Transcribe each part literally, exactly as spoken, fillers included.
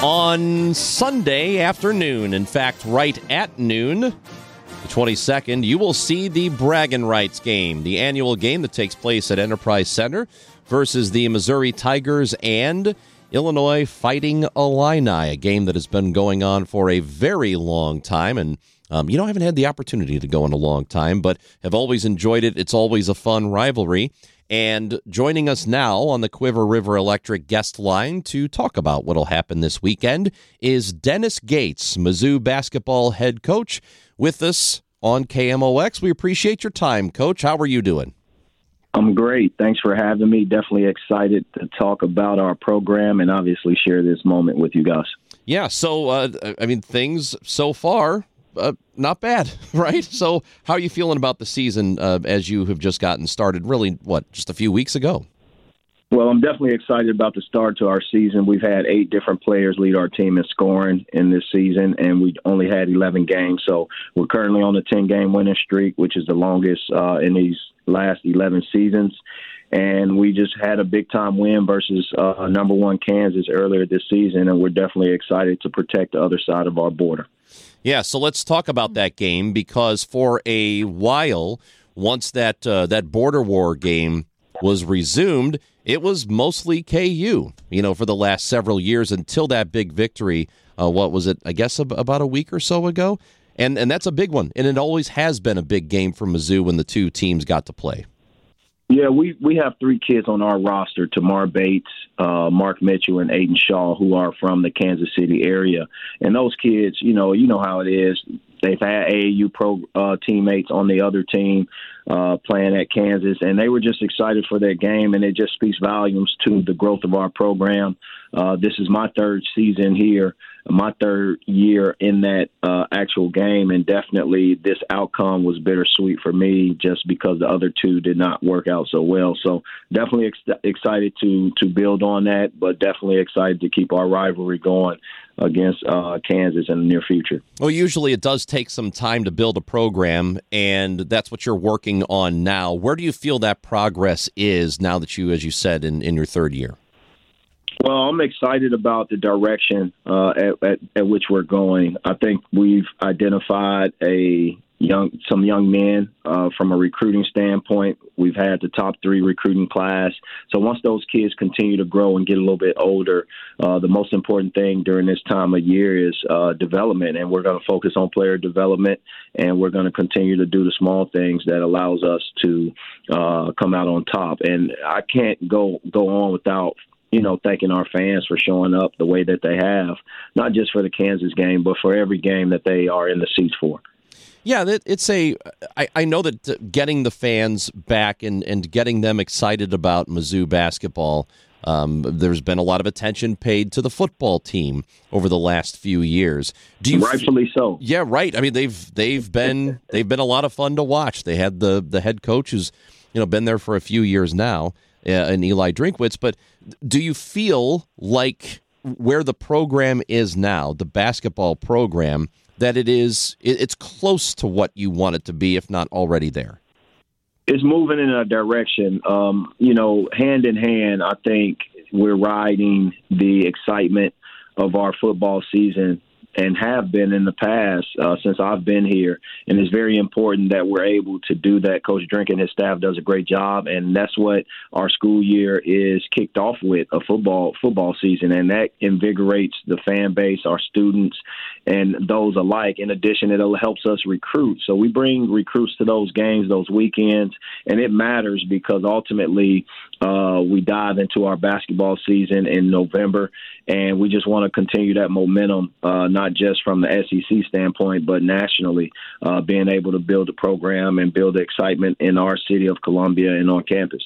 On Sunday afternoon, in fact, right at noon, the twenty-second, you will see the Bragging Rights game, the annual game that takes place at Enterprise Center versus the Missouri Tigers and Illinois Fighting Illini, a game that has been going on for a very long time. And, um, you know, I haven't had the opportunity to go in a long time, but have always enjoyed it. It's always a fun rivalry. And joining us now on the Quiver River Electric guest line to talk about what will happen this weekend is Dennis Gates, Mizzou basketball head coach, with us on K M O X. We appreciate your time, Coach. How are you doing? I'm great. Thanks for having me. Definitely excited to talk about our program and obviously share this moment with you guys. Yeah, so, uh, I mean, things so far, uh, not bad, right? So how are you feeling about the season uh, as you have just gotten started, really, what, just a few weeks ago? Well, I'm definitely excited about the start to our season. We've had eight different players lead our team in scoring in this season, and we only had eleven games. So we're currently on a ten-game winning streak, which is the longest uh, in these last eleven seasons. And we just had a big-time win versus uh, number one Kansas earlier this season, and we're definitely excited to protect the other side of our border. Yeah, so let's talk about that game, because for a while, once that uh, that border war game was resumed, it was mostly K U, you know, for the last several years until that big victory. Uh, what was it, I guess, about a week or so ago? And and that's a big one, and it always has been a big game for Mizzou when the two teams got to play. Yeah, we, we have three kids on our roster, Tamar Bates, uh, Mark Mitchell, and Aiden Shaw, who are from the Kansas City area. And those kids, you know, you know how it is. They've had A A U pro uh, teammates on the other team uh, playing at Kansas, and they were just excited for that game, and it just speaks volumes to the growth of our program. Uh, this is my third season here, my third year in that uh, actual game, and definitely this outcome was bittersweet for me just because the other two did not work out so well. So definitely ex- excited to to build on that, but definitely excited to keep our rivalry going against uh, Kansas in the near future. Well, usually it does take some time to build a program, and that's what you're working on now. Where do you feel that progress is now that you, as you said, in, in your third year? Well, I'm excited about the direction uh, at, at, at which we're going. I think we've identified a young, some young men uh, from a recruiting standpoint. We've had the top three recruiting class. So once those kids continue to grow and get a little bit older, uh, the most important thing during this time of year is uh, development. And we're going to focus on player development, and we're going to continue to do the small things that allows us to uh, come out on top. And I can't go go on without you know, thanking our fans for showing up the way that they have, not just for the Kansas game, but for every game that they are in the seats for. Yeah, it's a. I, I know that getting the fans back and, and getting them excited about Mizzou basketball, um, there's been a lot of attention paid to the football team over the last few years. Do you Rightfully so. Yeah, right. I mean, they've they've been they've been a lot of fun to watch. They had the the head coach who's you know been there for a few years now, uh, and Eli Drinkwitz. But do you feel like where the program is now, the basketball program, that it is it's close to what you want it to be, if not already there? It's moving in a direction. Um, you know, hand in hand, I think we're riding the excitement of our football season and have been in the past uh, since I've been here. And it's very important that we're able to do that. Coach Drink and his staff does a great job, and that's what our school year is kicked off with, a football football season, and that invigorates the fan base, our students, and those alike. In addition, it helps us recruit. So we bring recruits to those games, those weekends, and it matters because ultimately uh, we dive into our basketball season in November, and we just want to continue that momentum, uh, not just from the S E C standpoint, but nationally, uh, being able to build a program and build the excitement in our city of Columbia and on campus.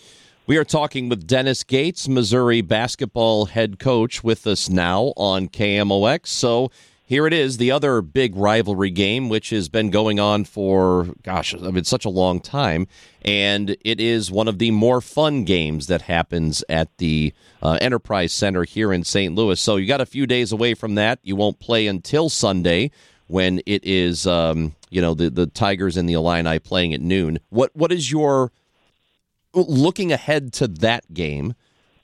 We are talking with Dennis Gates, Missouri basketball head coach, with us now on K M O X. So here it is, the other big rivalry game, which has been going on for, gosh, I mean, such a long time. And it is one of the more fun games that happens at the uh, Enterprise Center here in Saint Louis. So you got a few days away from that. You won't play until Sunday when it is, um, you know, the, the Tigers and the Illini playing at noon. What What is your, looking ahead to that game,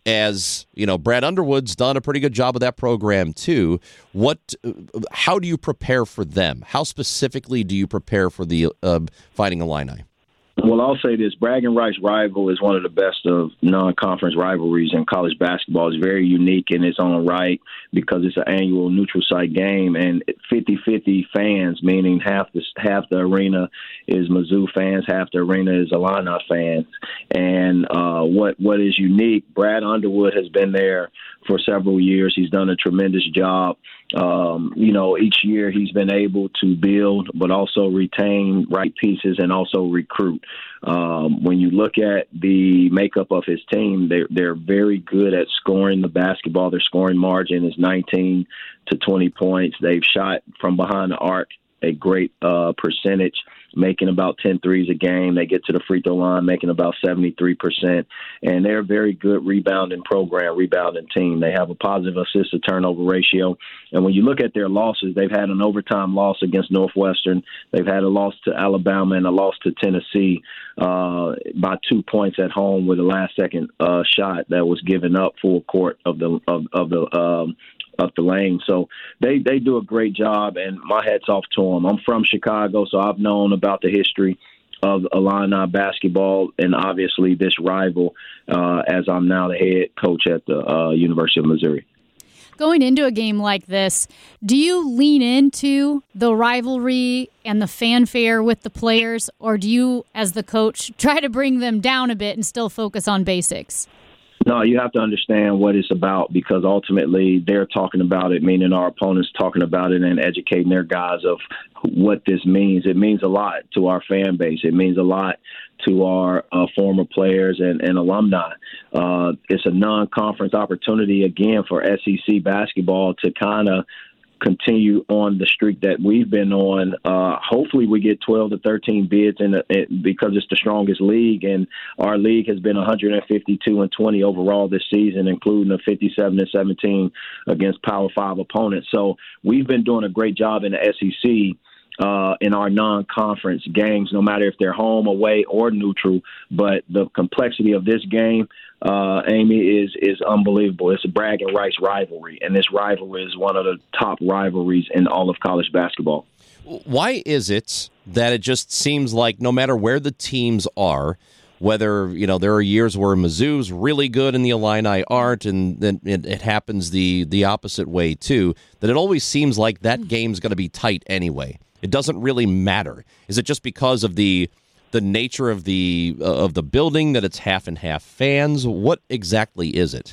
as you know, Brad Underwood's done a pretty good job of that program too. What, how do you prepare for them? How specifically do you prepare for the uh, Fighting Illini? Well, I'll say this. Bragging Rights rival is one of the best of non-conference rivalries in college basketball. It's very unique in its own right because it's an annual neutral site game, and fifty-fifty fans, meaning half the half the arena is Mizzou fans, half the arena is Illini fans. And uh, what what is unique, Brad Underwood has been there for several years. He's done a tremendous job. Um, you know, each year he's been able to build, but also retain right pieces and also recruit. Um, when you look at the makeup of his team, they're, they're very good at scoring the basketball. Their scoring margin is nineteen to twenty points. They've shot from behind the arc a great uh, percentage, making about ten threes a game. They get to the free throw line, making about seventy-three percent. And they're a very good rebounding program, rebounding team. They have a positive assist to turnover ratio. And when you look at their losses, they've had an overtime loss against Northwestern. They've had a loss to Alabama and a loss to Tennessee uh, by two points at home with a last-second uh, shot that was given up full court of the of, of the um, up the lane. So they, they do a great job, and my hat's off to them. I'm from Chicago, so I've known about the history of Illini basketball and obviously this rival uh, as I'm now the head coach at the uh, University of Missouri. Going into a game like this, do you lean into the rivalry and the fanfare with the players, or do you, as the coach, try to bring them down a bit and still focus on basics? No, you have to understand what it's about because ultimately they're talking about it, meaning our opponents talking about it and educating their guys of what this means. It means a lot to our fan base. It means a lot to our uh, former players and, and alumni. Uh, it's a non-conference opportunity, again, for S E C basketball to kind of continue on the streak that we've been on. Uh, hopefully we get twelve to thirteen bids in, the, in because it's the strongest league, and our league has been one hundred fifty-two and twenty overall this season, including a fifty-seven and seventeen against Power Five opponents. So we've been doing a great job in the S E C uh, in our non-conference games, no matter if they're home, away, or neutral. But the complexity of this game, Uh, Amy, is is unbelievable. It's a bragging rights rivalry, and this rivalry is one of the top rivalries in all of college basketball. Why is it that it just seems like no matter where the teams are, whether, you know, there are years where Mizzou's really good and the Illini aren't, and then it, it happens the, the opposite way too, that it always seems like that game's going to be tight anyway. It doesn't really matter. Is it just because of the the nature of the uh, of the building, that it's half and half fans? What exactly is it?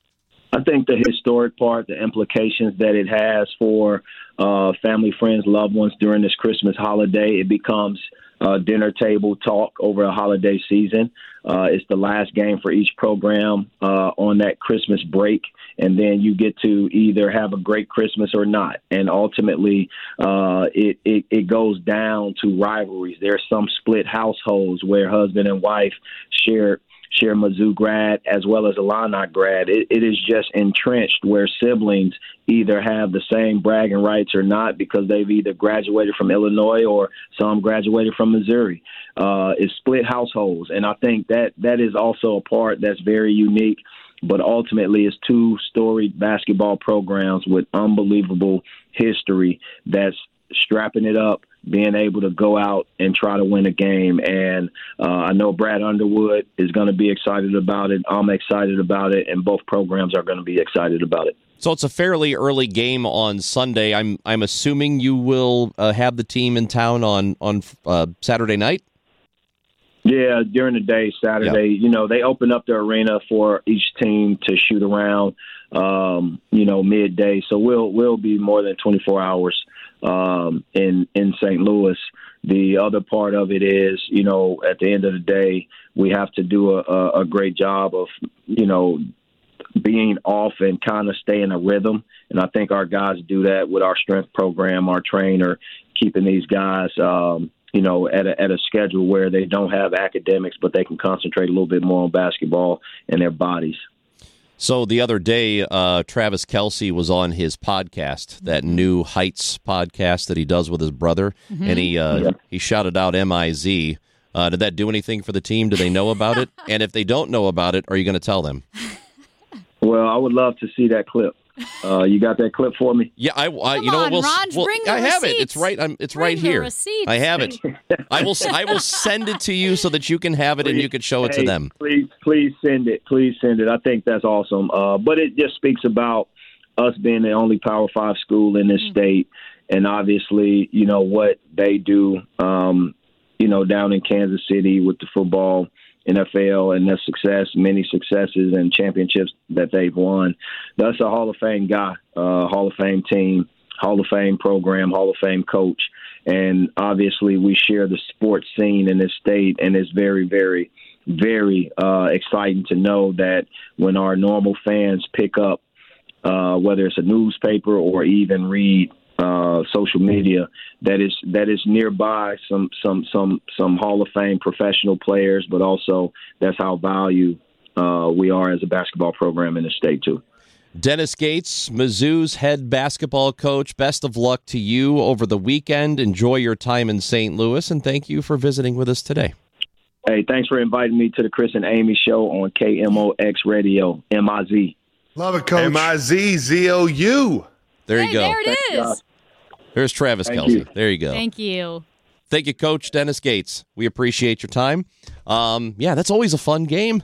I think the historic part, the implications that it has for uh, family, friends, loved ones during this Christmas holiday, it becomes uh, dinner table talk over a holiday season. Uh, it's the last game for each program uh, on that Christmas break, and then you get to either have a great Christmas or not. And ultimately, uh, it, it, it goes down to rivalries. There are some split households where husband and wife share share Mizzou grad as well as Illini grad. It, it is just entrenched where siblings either have the same bragging rights or not because they've either graduated from Illinois or some graduated from Missouri. Uh, it's split households, and I think that that is also a part that's very unique. But ultimately, it's two storied basketball programs with unbelievable history that's strapping it up, being able to go out and try to win a game. And uh, I know Brad Underwood is going to be excited about it. I'm excited about it, and both programs are going to be excited about it. So it's a fairly early game on Sunday. I'm I'm assuming you will uh, have the team in town on on uh, Saturday night. Yeah, during the day, Saturday. Yep. You know, they open up the arena for each team to shoot around. Um, you know, midday. So we'll we'll be more than twenty-four hours um, in in Saint Louis. The other part of it is, you know, at the end of the day, we have to do a, a great job of, you know, being off and kind of stay in a rhythm. And I think our guys do that with our strength program, our trainer, keeping these guys, um, you know, at a, at a schedule where they don't have academics, but they can concentrate a little bit more on basketball and their bodies. So the other day, uh, Travis Kelce was on his podcast, that New Heights podcast that he does with his brother, mm-hmm. and he uh, yeah. he shouted out M I Z. Uh, did that do anything for the team? Do they know about it? And if they don't know about it, are you going to tell them? Well, I would love to see that clip. Uh, you got that clip for me? Yeah, I, I Come you know on, we'll, Ron, we'll bring the I have receipts. it. It's right. I'm, it's Bring right the here. receipts. I have it. I will. I will send it to you so that you can have it and you can show it Hey, to them. Please, please send it. Please send it. I think that's awesome. Uh, but it just speaks about us being the only Power Five school in this mm-hmm. state, and obviously, you know what they do. Um, you know, down in Kansas City with the football, N F L, and their success, many successes and championships that they've won. That's a Hall of Fame guy, uh, Hall of Fame team, Hall of Fame program, Hall of Fame coach. And obviously we share the sports scene in this state, and it's very, very, very uh, exciting to know that when our normal fans pick up, uh, whether it's a newspaper or even read uh, social media, that is that is nearby some some some some Hall of Fame professional players, but also that's how valued uh, we are as a basketball program in the state too. Dennis Gates, Mizzou's head basketball coach, best of luck to you over the weekend. Enjoy your time in Saint Louis, and thank you for visiting with us today. Hey, thanks for inviting me to the Chris and Amy show on K M O X Radio, M I Z. Love it, Coach. M I Z Z O U. There hey, you go. There it is. There's Travis Thank Kelce. you. There you go. Thank you. Thank you, Coach Dennis Gates. We appreciate your time. Um, yeah, that's always a fun game.